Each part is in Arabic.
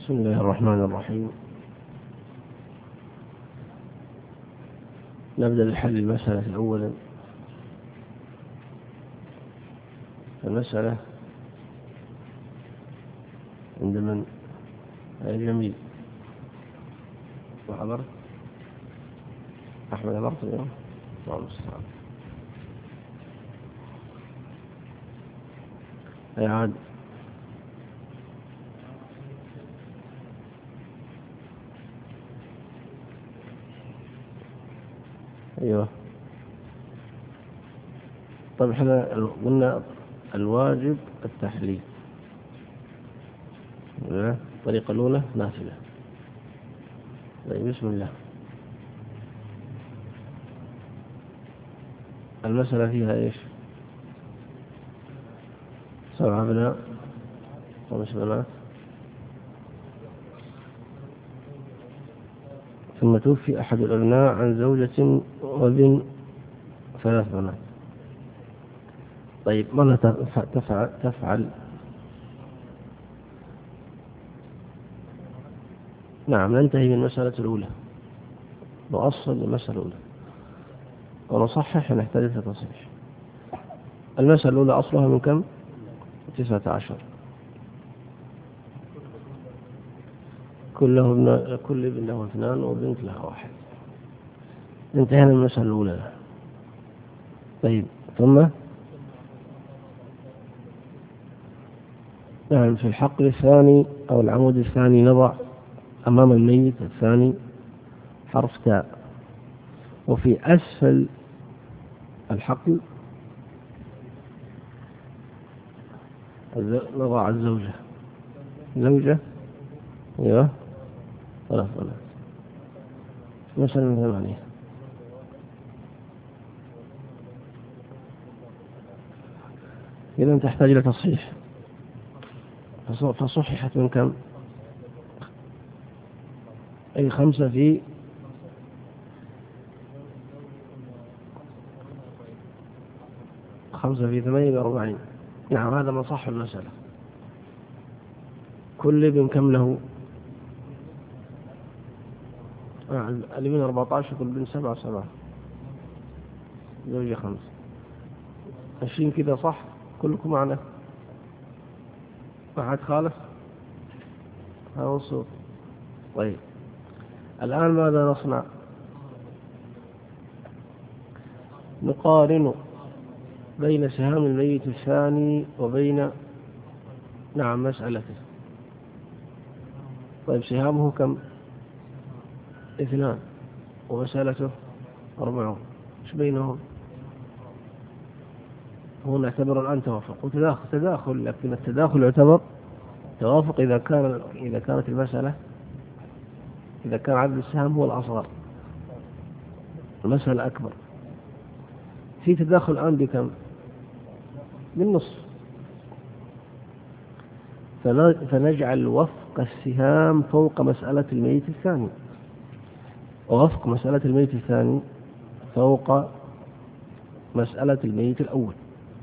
بسم الله الرحمن الرحيم. نبدأ بحل المسألة أولا. المسألة عند من؟ جميل. وحضرت أحمد، حضرت اليوم؟ الله المستعان. أي عاد؟ أيوه. طيب احنا قلنا الواجب التحليل. الطريقة الأولى نافلة. طيب بسم الله. المسألة فيها إيش؟ 7 أبناء 5 بنات، ثم توفي أحد الأبناء عن زوجة وابن 3 بنات. طيب ماذا تفعل؟ نعم، ننتهي من المسألة الأولى، نؤصل المسألة الأولى ونصحح، نحتاج إلى تصحيح. المسألة الأولى أصلها من كم؟ 19. كل ابن له 2 وبنت لها 1. انتهينا من المسألة الأولى. طيب ثم نعم، في الحقل الثاني أو العمود الثاني نضع أمام الميت الثاني حرف تاء، وفي أسفل الحقل نضع الزوجة. زوجة، ايوه، 3 بنات، مثلا من 8. إذا تحتاج إلى تصحيح، فصححت من كم؟ أي 5 في 48. نعم، هذا من صح المسألة. كل ابن كم له؟ الابن 14، كل ابن 7 زوجة 5. 20 كذا صح؟ كلكم معنا؟ ما حد خالف؟ هذا الصوت. طيب الآن ماذا نصنع؟ نقارن بين سهام الميت الثاني وبين مسألته. طيب سهامه كم؟ 2 ومسألته 4. ايش بينهم؟ هو نعتبر الآن توافق وتداخل، لكن التداخل يعتبر توافق إذا كانت المسألة، إذا كان عدد السهام هو الأصغر، المسألة أكبر. في تداخل الآن بكم؟ بالنصف. فنجعل وفق السهام فوق مسألة الميت الثاني، ووفق مسألة الميت الثاني فوق مسألة الميت الأول.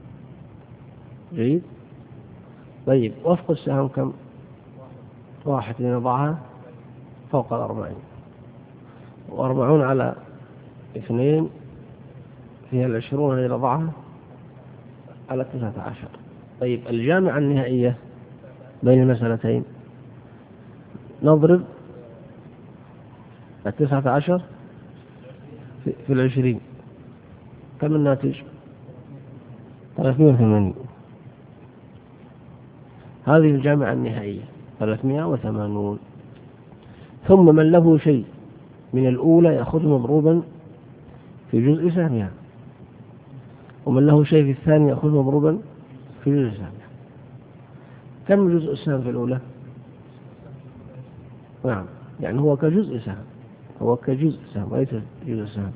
جيد. طيب وفق السهام كم؟ 1 نضعها فوق 40، و40 على 2 فيها 20 هذه نضعها على 19. طيب الجامعة النهائية بين المسألتين نضرب 19 في 20. كم الناتج؟ 380. هذه الجامعة النهائية 380. ثم من له شيء من الأولى يأخذ مضروبا في جزء سهمها، ومن له شيء في الثاني يأخذ مضروبا في جزء سهمها. كم جزء السهم في الأولى؟ نعم، يعني هو كجزء سهم، ليس جزء سهم،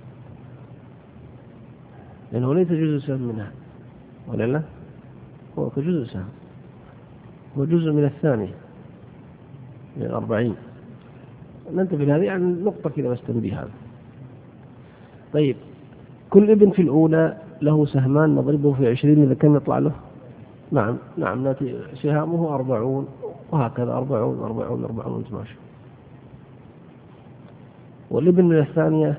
لأنه ليس جزء سهم منها، ولا لا؟ هو كجزء سهم، هو جزء من الثاني من 40. ننتبه لهذه يعني نقطة كذا بس تنبيه هذا. طيب كل ابن في الأولى له سهمان نضربه في 20، إذا كم يطلع له؟ نعم نعم، ناتج سهامه 40 وهكذا 40 40 40 ماشي. والابن من الثانية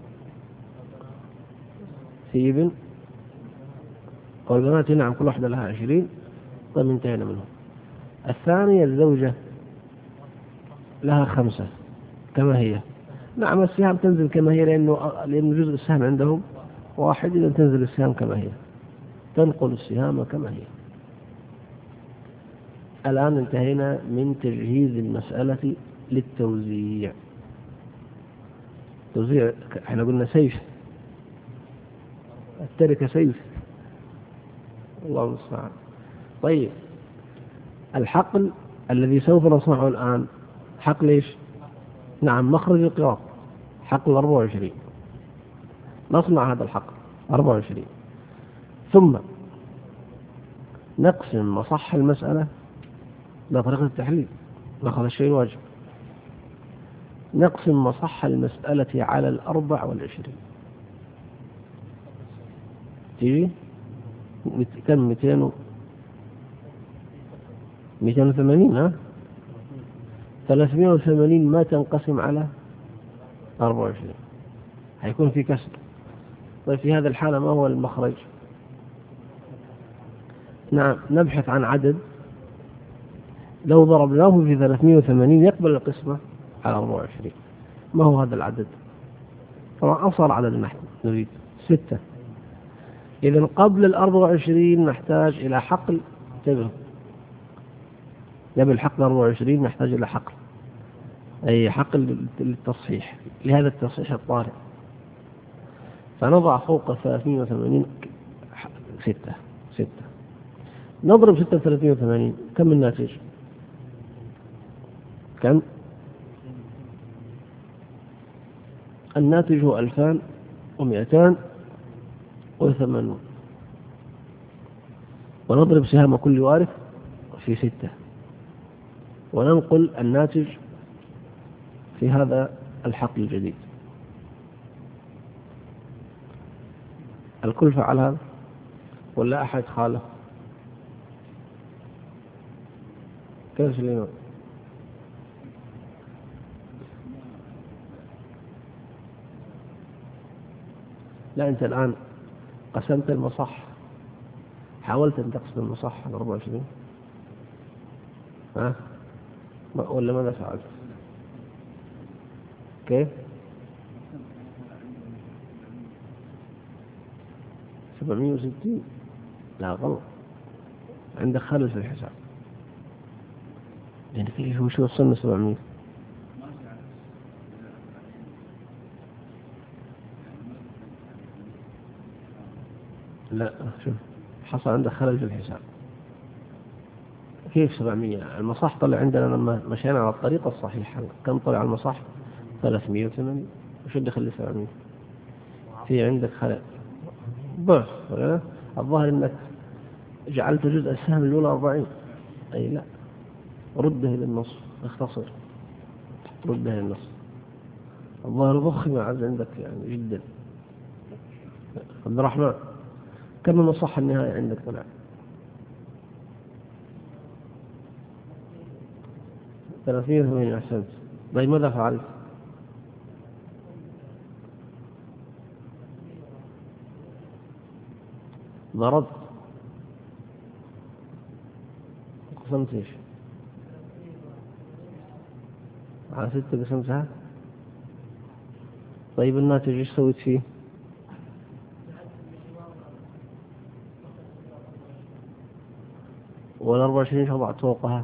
في ابن والبنات نعم كل واحدة لها 20. طيب انتهينا منهم. الثانية الزوجة لها 5 كما هي. نعم السهام تنزل كما هي لأن جزء السهم عندهم 1. إذا تنزل السهام كما هي، تنقل السهام كما هي. الآن انتهينا من تجهيز المسألة للتوزيع. توزيع احنا قلنا سيف، التركة سيف، الله المستعان. طيب الحقل الذي سوف نصنعه الآن حقل ايش؟ نعم مخرج القراط، حقل 24. نصنع هذا الحقل 24 ثم نقسم مصح المسألة بطريقة التحليل، نأخذ الشيء الواجب. نقسم مصح المسألة على 24. تيجي كم 280 ها 380 ما تنقسم على 24 هيكون في كسر. طيب في هذا الحالة ما هو المخرج؟ نعم نبحث عن عدد لو ضربناه في 380 يقبل القسمة على 24. ما هو هذا العدد؟ طبعا أصغر عدد نحن نريد 6. إذن قبل 24 نحتاج إلى حقل. انتبهوا، قبل حقل 24 نحتاج إلى حقل، أي حقل للتصحيح، لهذا التصحيح الطارئ. فنضع فوق 380 6. نضرب 6 في 380 كم الناتج؟ كم؟ الناتج هو 2280. ونضرب سهام كل وارث في 6 وننقل الناتج في هذا الحقل الجديد. الكل فعل هذا ولا أحد خاله؟ كيف سليمان؟ لا أنت الآن قسمت المصح، حاولت أن تقسم المصح على 24 ها ولا ماذا فعلت؟ كيف؟ 760 لا غلط، عندك خلل في الحساب. يعني كيف شو وصلنا 700؟ لا شوف حصل عندك خلل في الحساب. كيف 700؟ المصح طلع عندنا لما مشينا على الطريقة الصحيحة كم طلع المصح؟ 380. وش دخل لي 700؟ في عندك خلل ضعف ولا لا؟ الظاهر انك جعلت جزء السهم الأولى 40. أي لا، رده إلى النص، اختصر رده إلى النص. الظاهر ضخم عندك يعني جدا. عبد الرحمن كم المصح النهائي عندك طلع؟ 380. أحسنت. طيب ماذا فعلت؟ ضربت قسمت ايش؟ على 6 قسمتها. طيب الناتج ايش سويت فيه؟ وال24 ايش وضعت فوقها؟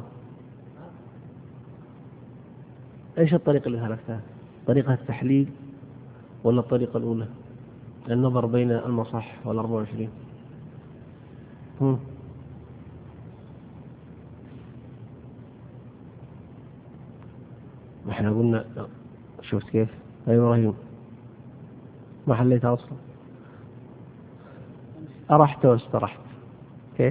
ايش الطريقة اللي هلكتها؟ طريقة التحليل ولا الطريقة الأولى؟ النظر بين المصح وال24. احنا قلنا شفت كيف؟ أي إبراهيم ما حليتها أصلا، أرحت واسترحت. كيف؟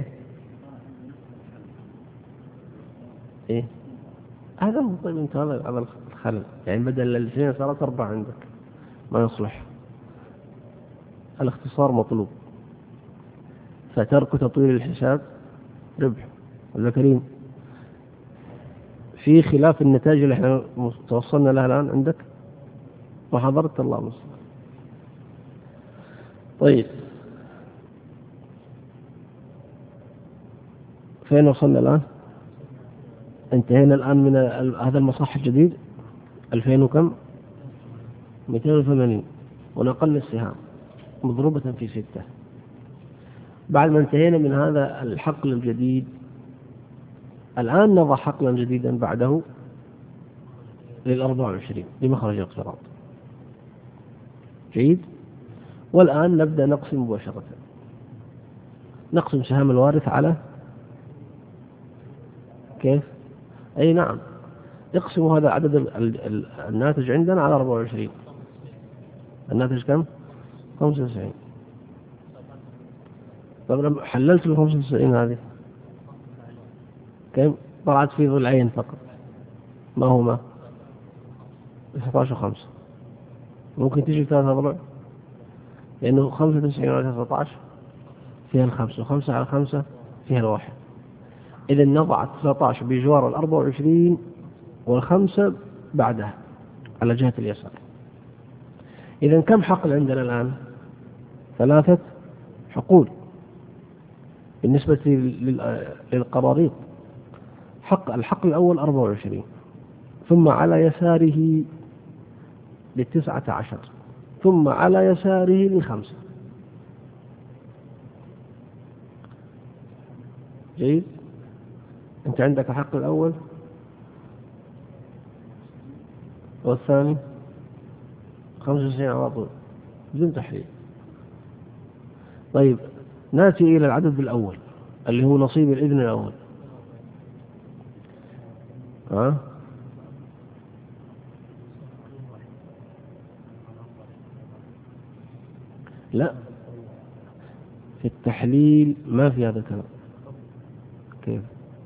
إيه هذا هو. طيب أنت هذا الخلل، يعني بدل الاثنين صارت 4 عندك، ما يصلح. الاختصار مطلوب، فترك تطويل الحساب ربح. الذكرين في خلاف النتائج اللي احنا توصلنا لها الآن عندك ما حضرت الله مصر. طيب فين وصلنا الآن؟ انتهينا الآن من هذا المصح الجديد 2000 وكم 280 ونقلنا السهام مضروبة في 6. بعد ما انتهينا من هذا الحقل الجديد الآن نضع حقلا جديدا بعده لل24 لمخرج الاقتراض. جيد. والآن نبدأ نقسم مباشرة. نقسم سهام الوارث على كيف؟ أي نعم، اقسموا هذا عدد الناتج عندنا على 24. الناتج كم؟ 95. طب لما حللت ال 95 هذه كم طلعت في ضلعين فقط، ما هما 19 و5. ممكن تجي 3 ضلع لأنه 95 على 19 فيها الخمسة، و5 على 5 فيها الواحد. إذا نضع 19 بجوار 24 والخمسة بعدها على جهة اليسار. إذا كم حقل عندنا الآن؟ 3 حقول بالنسبة للقراريط. الحقل الأول 24 ثم على يساره 19 ثم على يساره 5. جيد. أنت عندك الحق الأول والثاني 95 على طول بدون تحليل. طيب نأتي إلى العدد الأول اللي هو نصيب الابن الأول. لا، في التحليل ما في هذا الكلام. كيف؟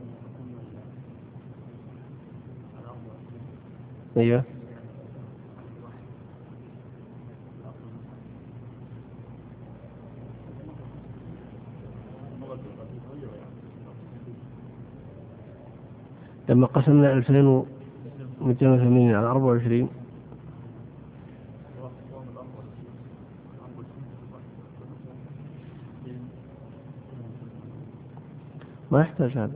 ايوه لما قسمنا 2280 على 24 ما يحتاج هذا.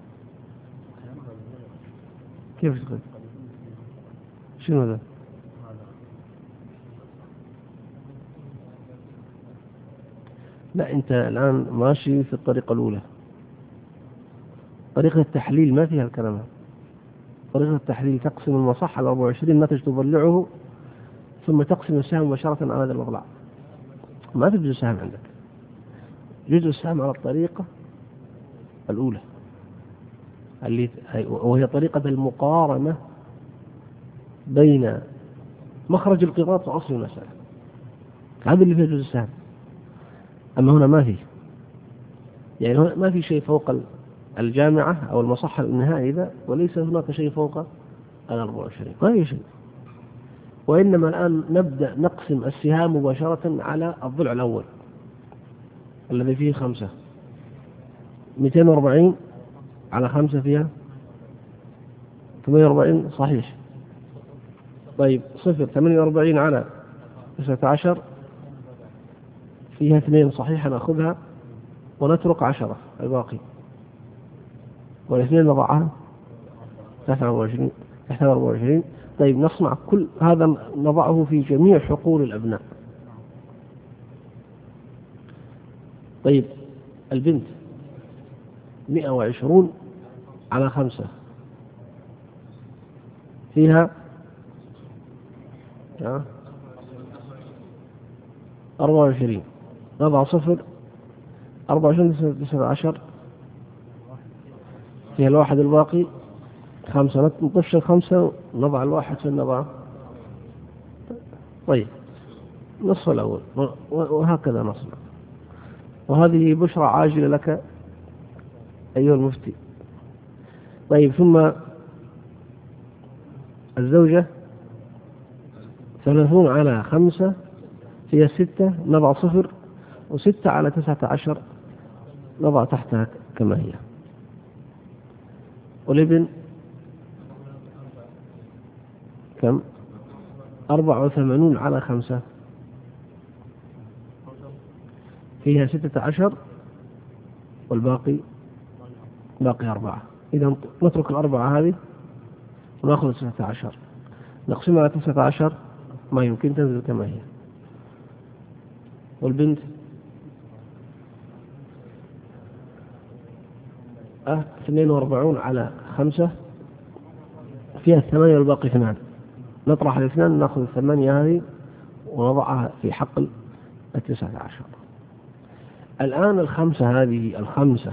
كيف تقول؟ شنو ذا؟ لا، أنت الآن ماشي في الطريقة الأولى. طريقة التحليل ما فيها الكلام هذا. طريقة التحليل تقسم المصح على 24 الناتج تضلعه ثم تقسم السهم مباشرة على هذا الأضلاع. ما في جزء سهم عندك. جزء السهم على الطريقة الأولى وهي طريقة المقارنة بين مخرج القراط وأصل المسألة. هذا اللي فيه جزء السهم. أما هنا ما فيه، يعني هنا ما في شيء فوق الجامعة أو المصحة النهائي ذا، وليس هناك شيء فوق 24. ما في شيء. وإنما الآن نبدأ نقسم السهام مباشرة على الضلع الأول الذي فيه 5. 240 على 5 فيها 48 صحيح. طيب 48 على 19 فيها 2 صحيح، نأخذها ونترك 10 الباقي، والاثنين نضعها 24. طيب نصنع كل هذا نضعه في جميع حقول الأبناء. طيب البنت 120 على 5 فيها 24. نضع 0 24 19 فيها الواحد الباقي 5. نطش 5 نضع الواحد في النضع. طيب نصف الأول وهكذا نصنع. وهذه بشرى عاجلة لك أيها المفتي. طيب ثم الزوجة 30 على 5 فيها 6. نضع 0 و6 على 19 نضع تحتها كما هي. والابن كم؟ 84 على 5 فيها 16 والباقي باقي 4. إذا نترك 4 هذه ونأخذ 19 نقسمها على 19 ما يمكن تنزل كما هي. والبنت 42 على 5 فيها 8 والباقي 2. نطرح 2 نأخذ 8 هذه ونضعها في حقل 19. الآن 5 هذه 5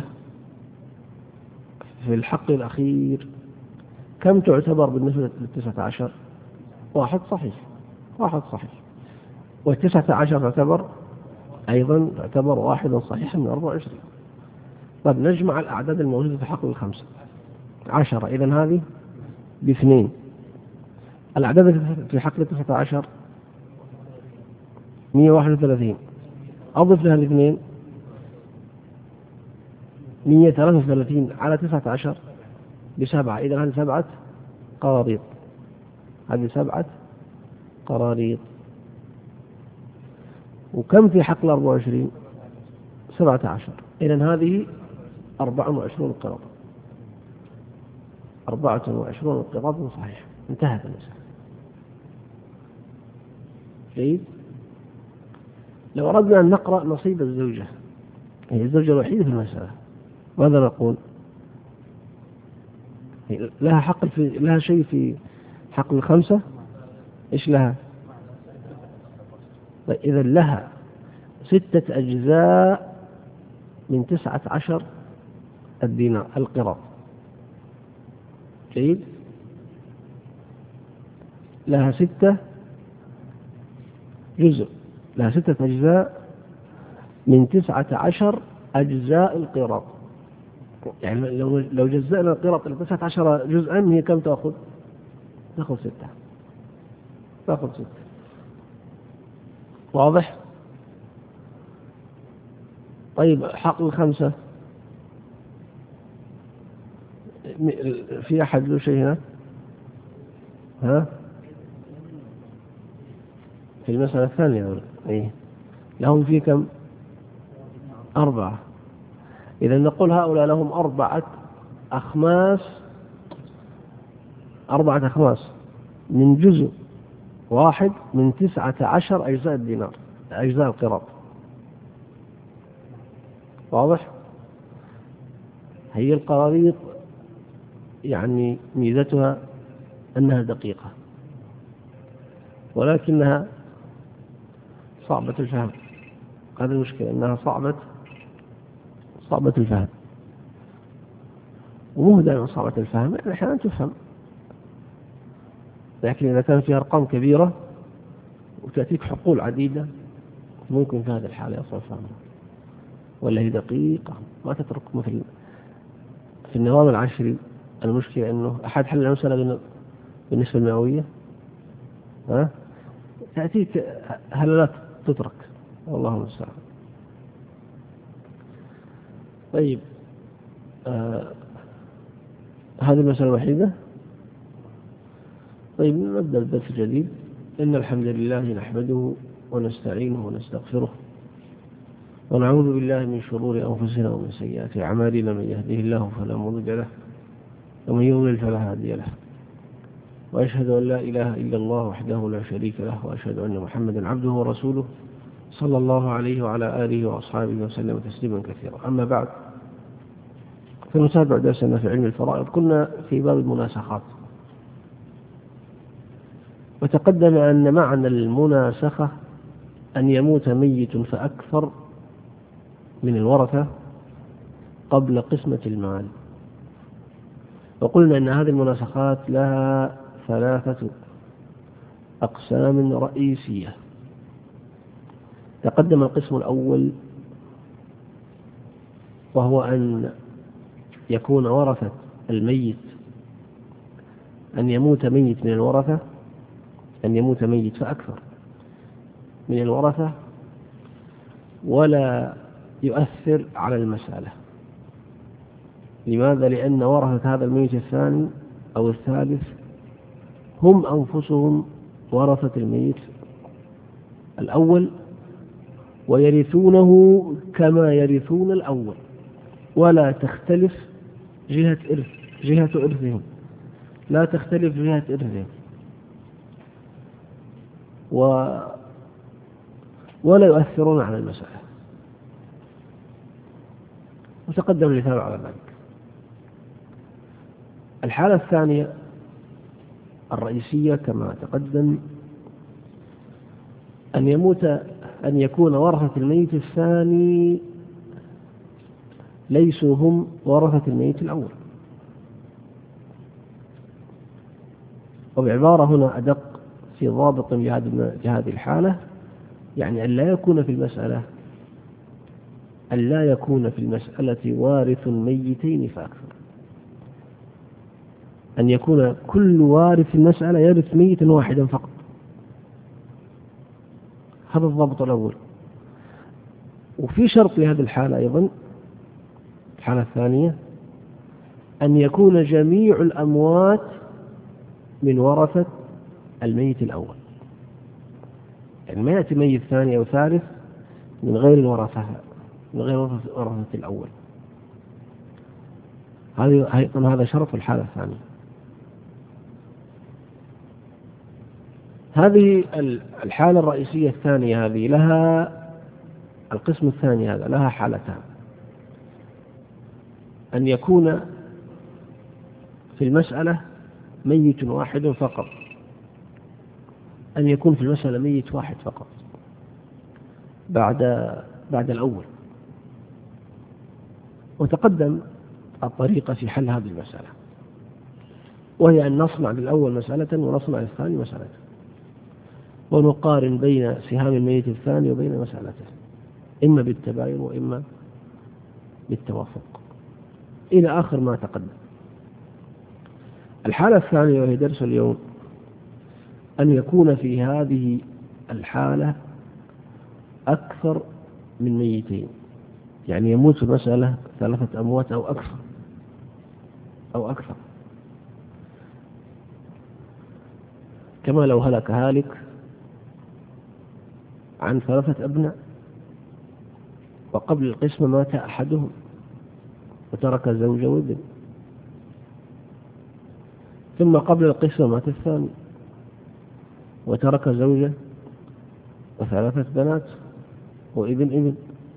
في الحقل الأخير كم تعتبر بالنسبة لل19؟ 1 صحيح. 1 صحيح. وال19 تعتبر أيضا تعتبر 1 صحيح من 24. طيب نجمع الأعداد الموجودة في حقل 5. 10 إذن هذه ب2. الأعداد في حقل 19 131. أضف لها 2 133 على 19 ب7. إذن هذه 7 قراريط. هذه 7 قراريط. وكم في حقل 24؟ 17. إذن هذه 24 قراط. 24 قراط صحيح. انتهت المسألة. جيد. لو أردنا أن نقرأ نصيب الزوجة، هي الزوجة الوحيدة في المسألة، ماذا نقول؟ لها حق لها شيء في حقل 5؟ إيش لها؟ إذا لها 6 أجزاء من 19 الدينار القراط. جيد. لها 6 جزء، لها 6 أجزاء من 19 أجزاء القراط. يعني لو جزأنا القراط إلى 19 جزءا هي كم تأخذ؟ تأخذ 6. تأخذ 6. واضح؟ طيب حقل 5 في أحد له شيء هنا؟ ها؟ في المسألة الثانية إيه؟ لهم في كم؟ 4. إذا نقول هؤلاء لهم 4 أخماس. 4 أخماس من جزء واحد من 19 أجزاء الدينار، أجزاء القراط. واضح؟ هي القراريط يعني ميزتها أنها دقيقة ولكنها صعبة الفهم. هذا المشكلة، أنها صعبة الفهم. ومو دائما صعبة الفهم، يعني أحيانا تفهم، لكن إذا كان فيها أرقام كبيرة وتأتيك حقول عديدة ممكن في هذه الحالة يصعب فهمها. ولا هي دقيقة ما تترك مثل في النظام العشري. المشكلة أنه أحد حل المسألة بالنسبة المئوية تأتيك هل تترك، والله المستعان. طيب هذه المسألة الوحيدة. طيب نبدأ الدرس الجديد. إن الحمد لله نحمده ونستعينه ونستغفره ونعوذ بالله من شرور أنفسنا ومن سيئات أعمالنا. من يهده الله فلا مضل له ومن يضلل فلا هادي له. وأشهد أن لا إله إلا الله وحده لا شريك له، وأشهد أن محمدا عبده ورسوله صلى الله عليه وعلى آله وأصحابه وسلم تسليما كثيرا. أما بعد، فنتابع درسنا في علم الفرائض. كنا في باب المناسخات، وتقدم أن معنى المناسخة أن يموت ميت فأكثر من الورثة قبل قسمة المال. وقلنا أن هذه المناسخات لها 3 أقسام رئيسية. تقدم القسم الأول، وهو أن يكون ورثة الميت، أن يموت ميت من الورثة، أن يموت ميت فأكثر من الورثة ولا يؤثر على المسألة. لماذا؟ لأن ورثة هذا الميت الثاني أو الثالث هم أنفسهم ورثة الميت الأول، ويرثونه كما يرثون الأول، ولا تختلف جهة إرثهم، لا تختلف جهة إرثهم، ولا يؤثرون على المسألة. وتقدم المثال على ذلك. الحالة الثانية الرئيسية كما تقدم أن يكون ورثة الميت الثاني ليسوا هم ورثة الميت الأول. وبعبارة هنا أدق في ضابط لهذه الحالة، يعني أن لا يكون في المسألة وارث ميتين فأكثر، أن يكون كل وارث المسألة يرث ميتا واحدا فقط. هذا الضابط الأول. وفي شرط لهذه الحالة أيضا، الحالة الثانية، أن يكون جميع الأموات من ورثة الميت الأول، يعني ما يأتي ميت ثاني أو ثالث من غير ورثة الأول. هذا شرط الحالة الثانية. هذه الحالة الرئيسية الثانية هذه لها القسم الثاني هذا لها حالتان: أن يكون في المسألة ميت واحد فقط، أن يكون في المسألة ميت واحد فقط بعد الأول. وتقدم الطريقة في حل هذه المسألة، وهي أن نصنع للأول مسألة ونصنع للثاني مسألة، ونقارن بين سهام الميت الثاني وبين مسألته، إما بالتباين وإما بالتوافق، إلى آخر ما تقدم. الحالة الثانية وهي درس اليوم، أن يكون في هذه الحالة أكثر من ميتين، يعني يموت في المسألة 3 أموات أو أكثر، كما لو هلك هالك عن 3 أبناء، وقبل القسمة مات أحدهم وترك زوجة وابن، ثم قبل القسمة مات الثاني وترك زوجة و3 بنات وابن،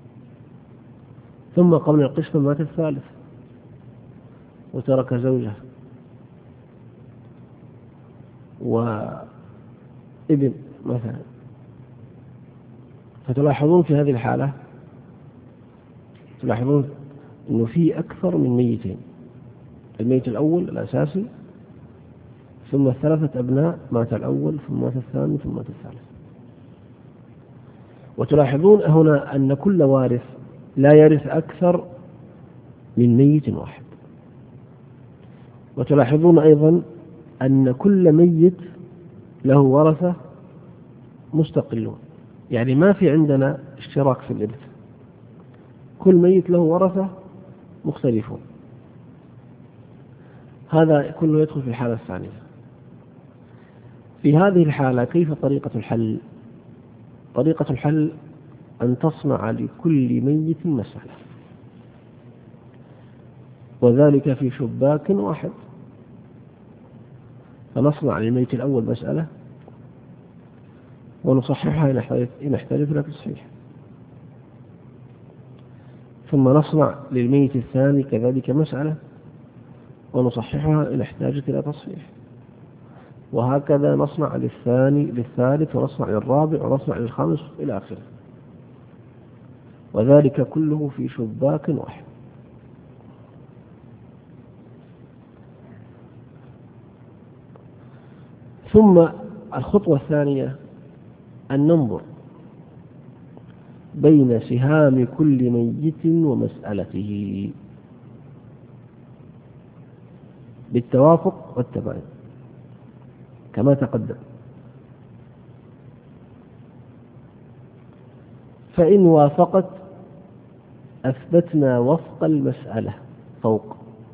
ثم قبل القسمة مات الثالث وترك زوجة وابن مثلا. فتلاحظون في هذه الحالة أنه في أكثر من ميتين: الميت الأول الأساسي، ثم 3 أبناء، مات الأول ثم مات الثاني ثم مات الثالث. وتلاحظون هنا أن كل وارث لا يرث أكثر من ميت واحد. وتلاحظون أيضا أن كل ميت له ورثة مستقلون، يعني ما في عندنا اشتراك في الإرث، كل ميت له ورثة مختلفون. هذا كله يدخل في الحالة الثانية. في هذه الحالة كيف طريقة الحل؟ طريقة الحل أن تصنع لكل ميت مسألة، وذلك في شباك واحد. فنصنع للميت الأول مسألة ونصححها إن احتاجت إلى تصحيح، ثم نصنع للميت الثاني كذلك مسألة ونصححها إن احتاجت إلى تصحيح، وهكذا نصنع للثالث ونصنع للرابع ونصنع للخامس إلى آخره، وذلك كله في شباك واحد. ثم الخطوة الثانية أن ننظر بين سهام كل ميت ومسألته بالتوافق والتباين كما تقدم. فإن وافقت أثبتنا وفق المسألة فوق،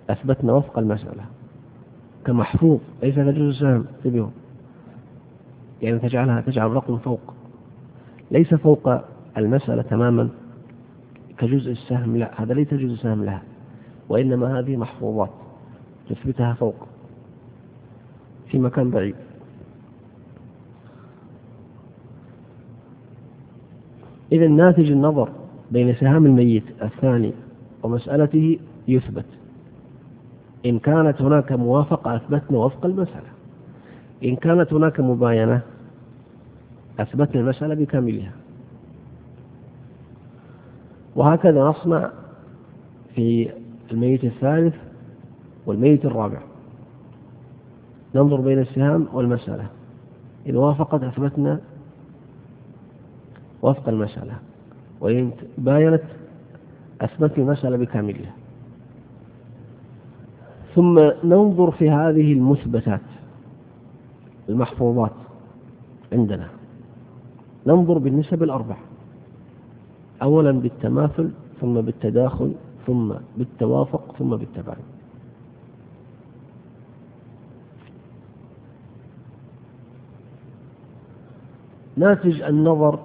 أثبتنا وفق المسألة كمحفوظ ليس كجزء سهم، انتبهوا، يعني تجعل الرقم فوق، ليس فوق المسألة تماما كجزء السهم، لا، هذا ليس جزء سهم لها، وإنما هذه محفوظات تثبتها فوق في مكان بعيد. إذا ناتج النظر بين سهام الميت الثاني ومسألته يثبت. إن كانت هناك موافقة أثبتنا وفق المسألة، إن كانت هناك مباينة أثبتنا المسألة بكاملها. وهكذا نصنع في الميت الثالث والميت الرابع، ننظر بين السهام والمسألة، إن وافقت أثبتنا وفق المسألة، وإن باينت أثبتنا المسألة بكاملها. ثم ننظر في هذه المثبتات المحفوظات عندنا، ننظر بالنسب الأربع، أولا بالتماثل، ثم بالتداخل، ثم بالتوافق، ثم بالتباين. ناتج النظر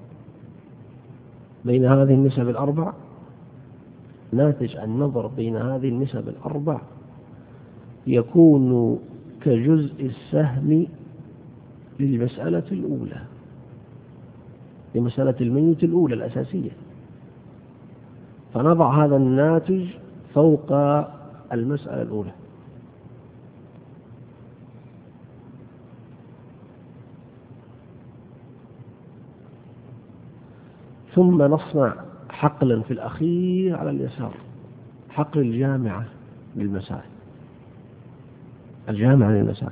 بين هذه النسب الأربع، ناتج النظر بين هذه النسب الأربع يكون كجزء السهم للمسألة الأولى، لمسألة الميت الأولى الأساسية، فنضع هذا الناتج فوق المسألة الأولى. ثم نصنع حقلا في الأخير على اليسار، حقل الجامعة للمسائل، الجامعة للمسائل.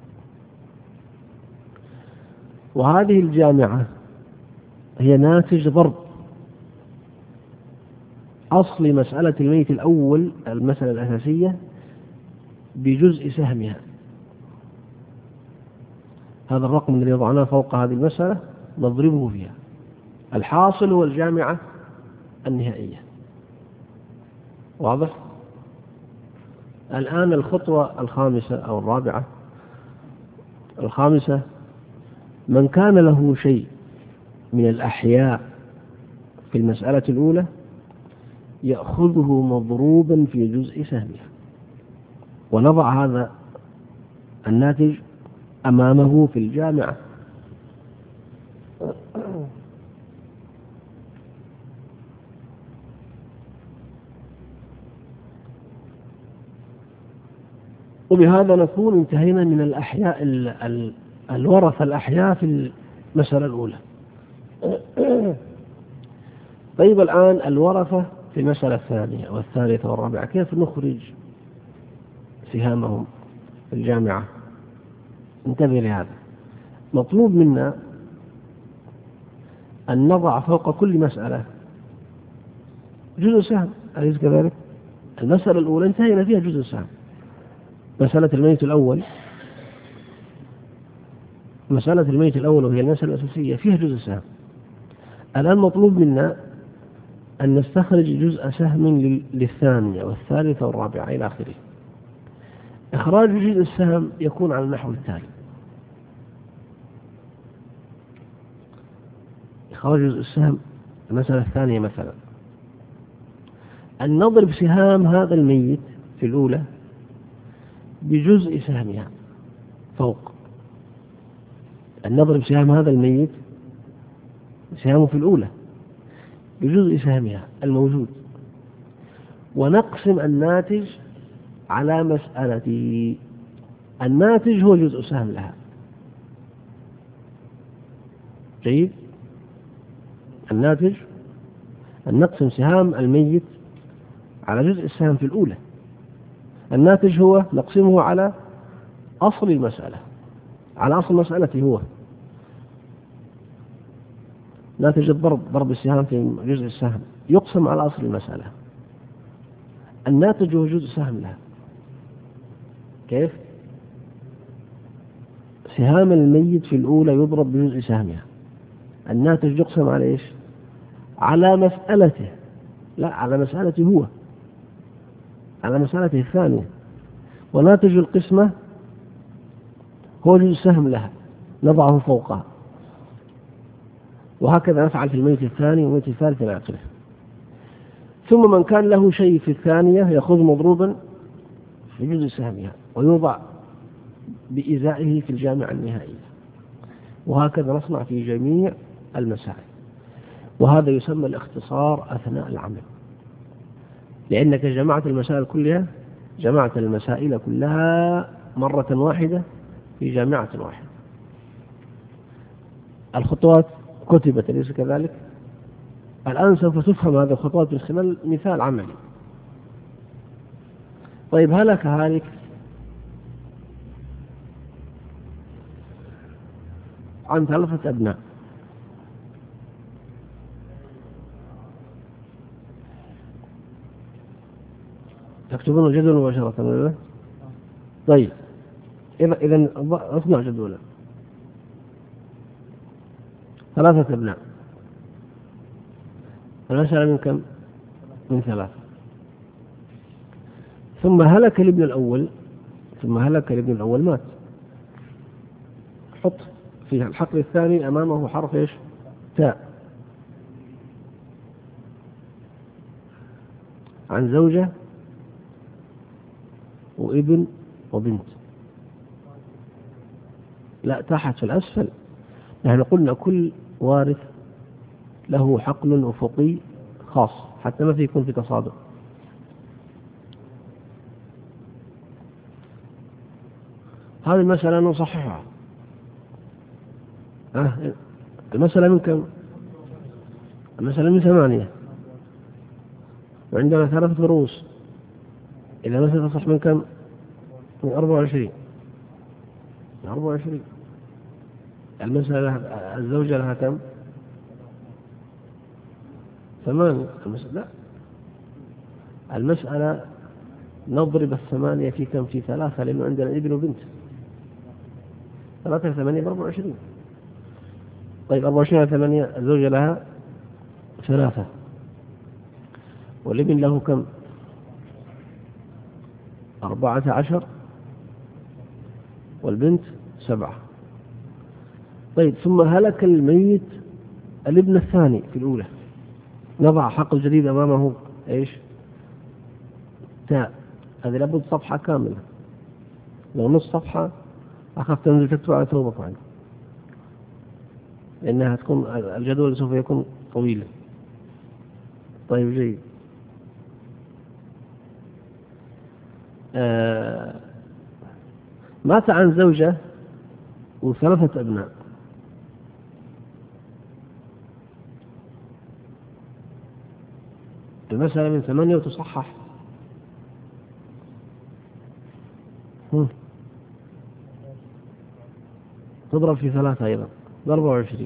وهذه الجامعة هي ناتج ضرب أصل مسألة الميت الأول المسألة الأساسية بجزء سهمها. هذا الرقم الذي وضعناه فوق هذه المسألة نضربه فيها، الحاصل هو الجامعة النهائية. واضح؟ الآن الخطوة الخامسة أو الرابعة، الخامسة، من كان له شيء من الأحياء في المسألة الأولى يأخذه مضروبا في جزء سهمها، ونضع هذا الناتج أمامه في الجامعة. وبهذا نكون انتهينا من الأحياء الورثة الأحياء في المسألة الأولى. طيب الآن الورثة في المسألة الثانية والثالثة والرابعة، كيف نخرج سهامهم في الجامعة؟ انتبه لهذا. مطلوب منا أن نضع فوق كل مسألة جزء سهم، أليس كذلك؟ المسألة الأولى انتهينا فيها جزء سهم، مسألة الميت الأول، مسألة الميت الأول وهي المسألة الأساسية فيها جزء سهم. الآن مطلوب منا أن نستخرج جزء سهم للثانية والثالثة والرابعة إلى آخره. إخراج جزء السهم يكون على النحو التالي: إخراج جزء السهم المسألة الثانية مثلا، أن نضرب سهام هذا الميت في الأولى بجزء سهمها فوق، أن نضرب سهام هذا الميت سهامه في الأولى بجزء سهمها الموجود، ونقسم الناتج على مسألة. الناتج هو جزء سهم لها. جيد؟ الناتج أن نقسم سهام الميت على جزء السهم في الأولى، الناتج هو نقسمه على أصل المسألة، على أصل مسألته هو ناتج الضرب، ضرب السهام في جزء السهم يقسم على أصل المسألة، الناتج هو جزء سهم لها. كيف؟ سهام الميت في الأولى يضرب بجزء سهمها، الناتج يقسم على إيش؟ على مسألته، لا، على مسألته هو. على مسألته الثانية، وناتج القسمة هو جزء السهم لها نضعه فوقها، وهكذا نفعل في الميت الثاني والميت الثالث إلى آخره. ثم من كان له شيء في الثانية يأخذ مضروبا في جزء سهمها ويوضع بإزائه في الجامعة النهائية، وهكذا نصنع في جميع المسائل. وهذا يسمى الاختصار أثناء العمل، لأنك جمعت المسائل كلها، جمعت المسائل كلها مرة واحدة في جامعة واحدة. الخطوات كتبت أليس كذلك؟ الآن سوف تفهم هذه الخطوات من خلال مثال عملي. طيب هلك هالك عن 3 أبناء، تكتبون الجدول مباشرة ولا؟ طيب إذا اصنع جدولا. 3 أبناء، المسألة من كم؟ من 3. ثم هلك الابن الأول، مات. حط في الحقل الثاني أمامه حرف إيش؟ تاء. عن زوجة وابن وبنت. لا، تحت في الأسفل. نحن قلنا كل وارث له حقل أفقي خاص حتى ما يكون في تصادم. هذه المسألة نصححها. المسألة من كم؟ المسألة من 8، وعندنا 3 رؤوس. إذا مسألة تصح من كم؟ من 24. المسألة الزوجة لها كم؟ 8. المسألة نضرب 8 في كم؟ في 3، لأنه عندنا ابن وبنت. 3 في 8 ب24. طيب 24 على 8، الزوجة لها 3، والابن له كم؟ 14، والبنت 7. طيب ثم هلك الميت الابن الثاني في الأولى، نضع حقل جديد أمامه إيش؟ تاء. هذه لابد صفحة كاملة، لو نص صفحة أخذت تنزل تكتب على ثوبك عنه، لأنها تكون الجدول سوف يكون طويلا. طيب جيد. مات عن زوجة و3 أبناء. المسألة من 8 وتصحح. تضرب في 3 أيضا ب24.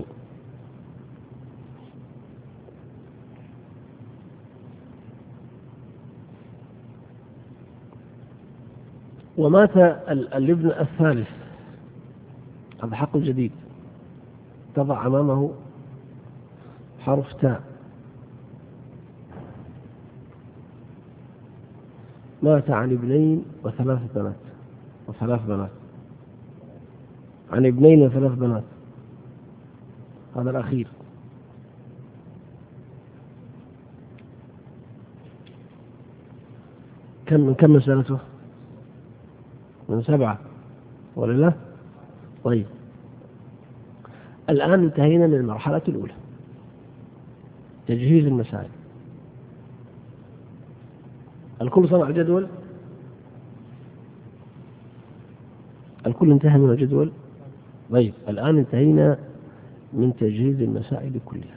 ومات الابن الثالث، هذا حق جديد، تضع أمامه حرف تاء. مات عن 2 و3 بنات، و3 بنات، عن 2 و3 بنات، هذا الأخير. كم مسألته؟ من 7 ولا لا؟ طيب الآن انتهينا من المرحلة الأولى، تجهيز المسائل. الكل صنع جدول؟ الكل انتهى من الجدول؟ طيب الآن انتهينا من تجهيز المسائل كلها.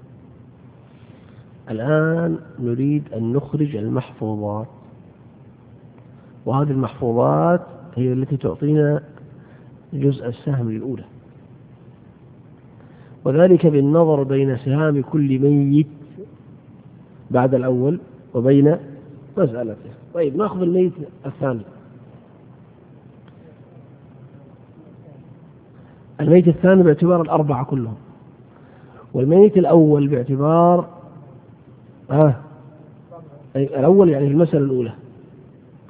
الآن نريد أن نخرج المحفوظات، وهذه المحفوظات هي التي تعطينا جزء السهم الأولى، وذلك بالنظر بين سهام كل ميت بعد الأول وبين مسألته. طيب نأخذ الميت الثاني. الميت الثاني باعتبار 4 كلهم، والميت الأول باعتبار الأول يعني المسألة الأولى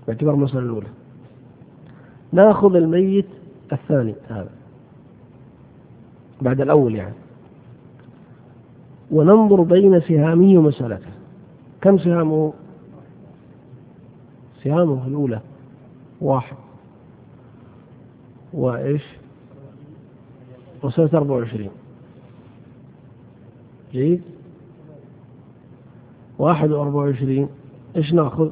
باعتبار المسألة الأولى. نأخذ الميت الثاني هذا بعد الأول يعني، وننظر بين سهامه ومسألته. كم سهامه؟ سهامه الأولى 1 وإيش وصلت 24. جيد. 21 إيش نأخذ؟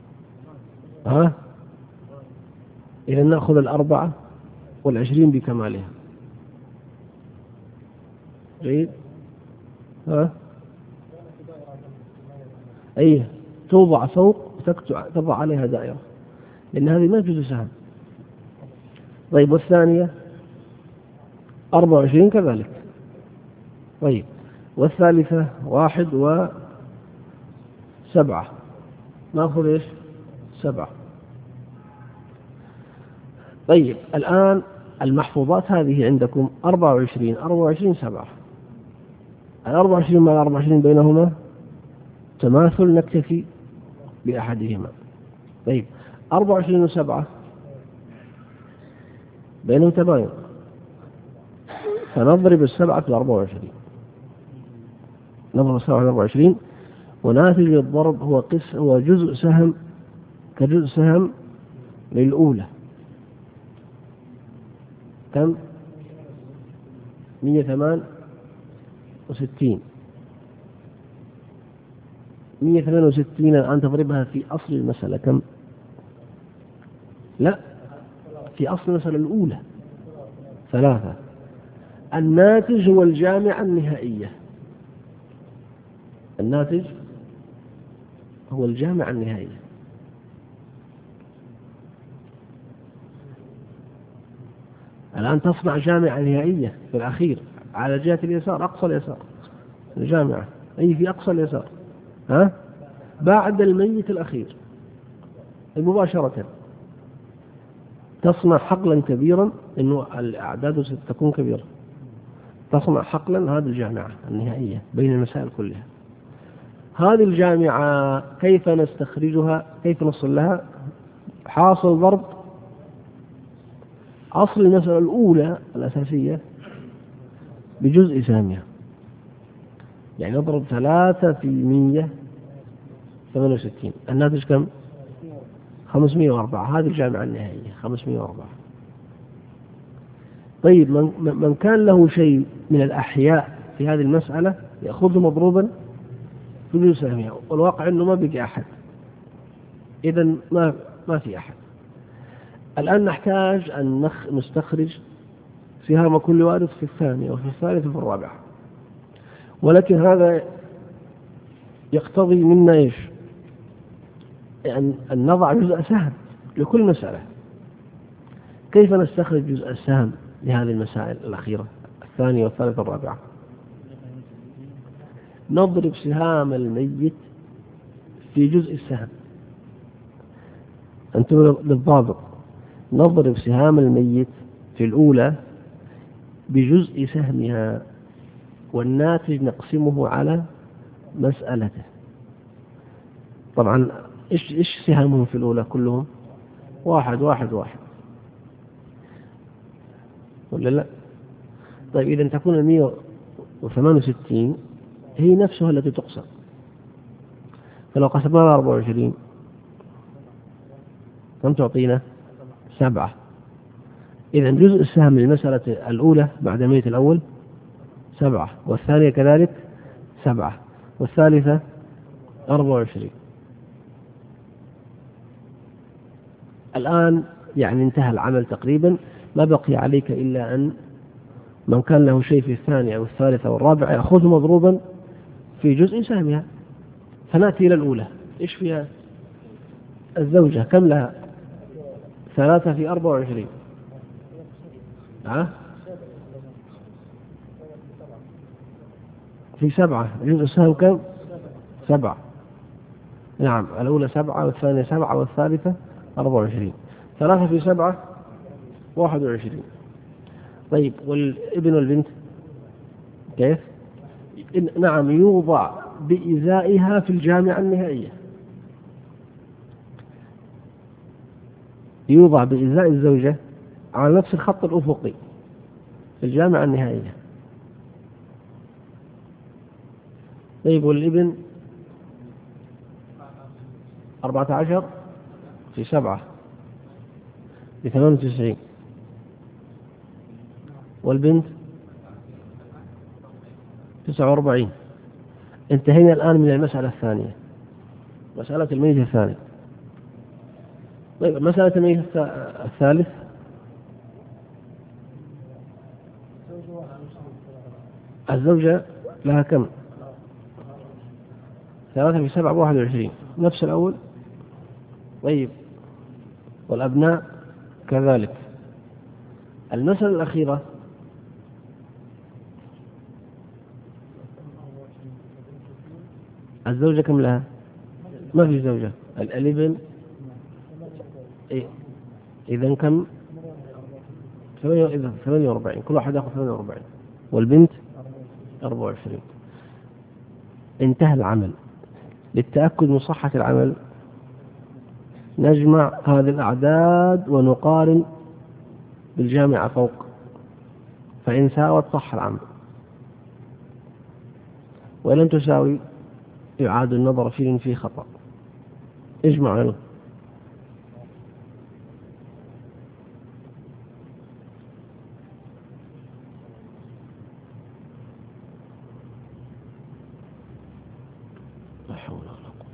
إذا نأخذ 24 بكمالها. جيد. أيه توضع فوق تضع عليها دائرة، لأن هذه ما تجوز سهم. طيب والثانية 24 كذلك. طيب والثالثة 1 و7 نأخذ إيش 7. طيب الآن المحفوظات هذه عندكم 24 7. 24 مع 24 بينهما تماثل، نكتفي بأحدهما. طيب 24 و7 بينهم تباين، فنضرب 7 في 24. نضرب 7 في 24 وناتج الضرب هو جزء سهم كجزء سهم للأولى. كم؟ 168. 168 الآن تضربها في أصل المسألة كم؟ لا، في أصل المسألة الأولى 3. الناتج هو الجامعة النهائية. الناتج هو الجامعة النهائية. الآن تصنع جامعة نهائية في الأخير على جهة اليسار، أقصى اليسار، الجامعة أي في أقصى اليسار، بعد الميت الأخير مباشرة تصنع حقلا كبيرا، إنه الأعداد ستكون كبيرة، تصنع حقلا. هذه الجامعة النهائية بين المسائل كلها. هذه الجامعة كيف نستخرجها؟ كيف نصل لها؟ حاصل ضرب أصل المسألة الأولى الأساسية بجزء سامية، يعني نضرب 3 في 168. الناتج كم؟ 504. هذه الجامعة النهائية 504. طيب من كان له شيء من الأحياء في هذه المسألة يأخذه مضروبا في جزء سامية، والواقع أنه ما بقي أحد، إذن ما في أحد. الآن نحتاج أن نستخرج سهام كل وارث في الثانية وفي الثالثة وفي الرابعة، ولكن هذا يقتضي منا إيش؟ أن نضع جزء سهم لكل مسألة. كيف نستخرج جزء السهم لهذه المسائل الأخيرة الثانية والثالثة والرابعة؟ نضرب سهام الميت في جزء السهم. أنتم للضابط، نضرب سهام الميت في الأولى بجزء سهمها، والناتج نقسمه على مسألته. طبعا إيش سهامهم في الأولى كلهم؟ 1 1 1 ولا لا؟ طيب إذا تكون 168 هي نفسها التي تقسم، فلو قسمناها 24 كم تعطينا؟ 7. إذا جزء السهم للمسألة الأولى بعد الميت الأول 7، والثانية كذلك 7، والثالثة 24. الآن يعني انتهى العمل تقريبا، ما بقي عليك إلا أن من كان له شيء في الثانية أو الثالثة والرابعة يأخذه مضروبا في جزء سهمها. فنأتي إلى الأولى، إيش فيها؟ الزوجة كم لها؟ 3 في 24. في 7. جزء السهم كم؟ 7. نعم، الأولى 7 والثانية 7 والثالثة 24. 3 في 7 21. طيب والابن والبنت كيف؟ نعم، يوضع بإزائها في الجامعة النهائية. يوضع بإزاء الزوجة على نفس الخط الأفقي في الجامعة النهائية. طيب والابن 14 في 7 ب98، والبنت 49. انتهينا الآن من المسألة الثانية، مسألة الميت الثاني. طيب مسألة الميت الثالث، الزوجة لها كم؟ 3 في 7 ب21، نفس الأول. طيب والأبناء كذلك. المسألة الأخيرة الزوجة كم لها؟ ما في زوجة. الابن إذا كم؟ 48، كل واحد يأخذ 48، والبنت 24. انتهى العمل. للتأكد من صحة العمل نجمع هذه الأعداد ونقارن بالجامعة فوق، فإن ساوت صح العمل، وإن لم تساوي يعاد النظر فيه خطأ. اجمع له. لا حول ولا قوة.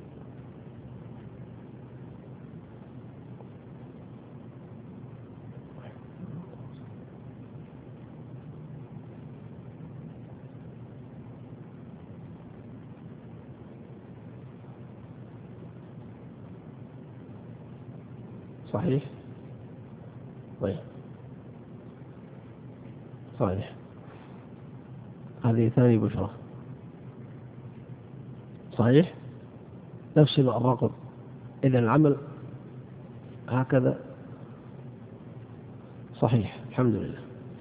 صحيح؟ طيب صحيح. هذه ثاني بشرة. صحيح؟ نفس الرقم. إذا العمل هكذا صحيح، الحمد لله.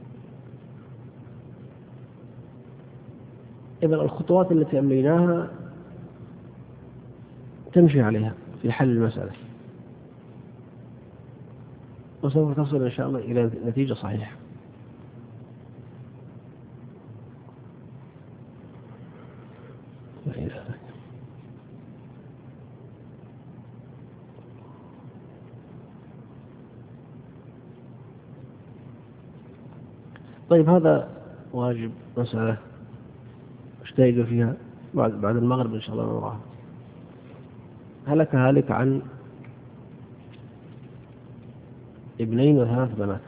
إذا الخطوات التي أمليناها تمشي عليها في حل المسألة، وسوف تصل إن شاء الله إلى نتيجة صحيحة. طيب هذا واجب، مسألة اشتغل فيها بعد المغرب إن شاء الله نراها. هلك عن 2 و3 بنات.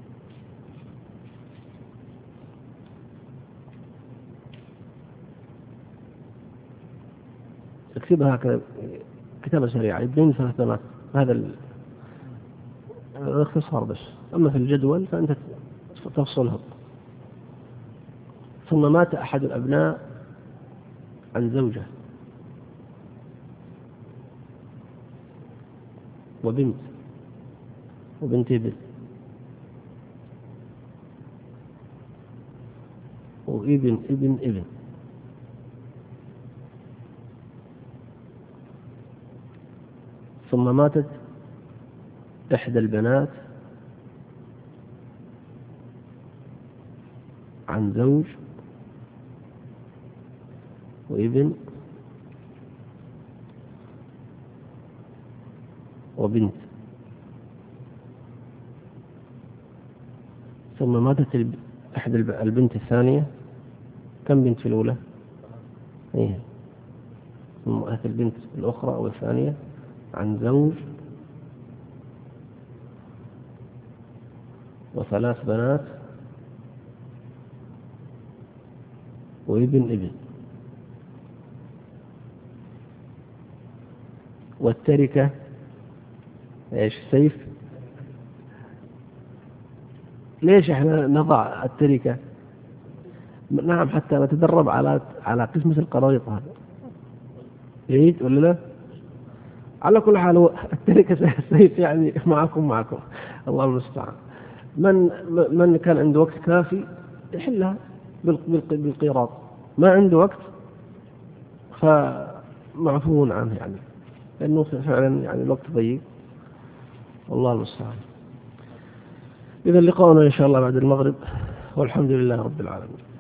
اكتبها هكذا كتابة سريعة، 2 و3 بنات، هذا الاختصار بس. أما في الجدول فأنت تفصلهم. ثم مات أحد الأبناء عن زوجة وبنت ابن وابن. ثم ماتت إحدى البنات عن زوج وابن وبنت. ثم ماتت إحدى البنت الثانية. كم بنت في الأولى؟ إيه. ثم ماتت البنت الأخرى أو الثانية عن زوج و3 بنات وابن. والتركة ايش؟ سيف. ليش احنا نضع التركة؟ نعم، حتى نتدرب على قسمة القراريط. هذا جيد ولا لا؟ على كل حال هو التركة سيف، يعني معكم الله المستعان. من كان عنده وقت كافي يحلها بالقيراط، ما عنده وقت فمعفو عنه، يعني لأنه فعلا يعني الوقت ضيق. والله المستعان. إذا لقاؤنا إن شاء الله بعد المغرب، والحمد لله رب العالمين.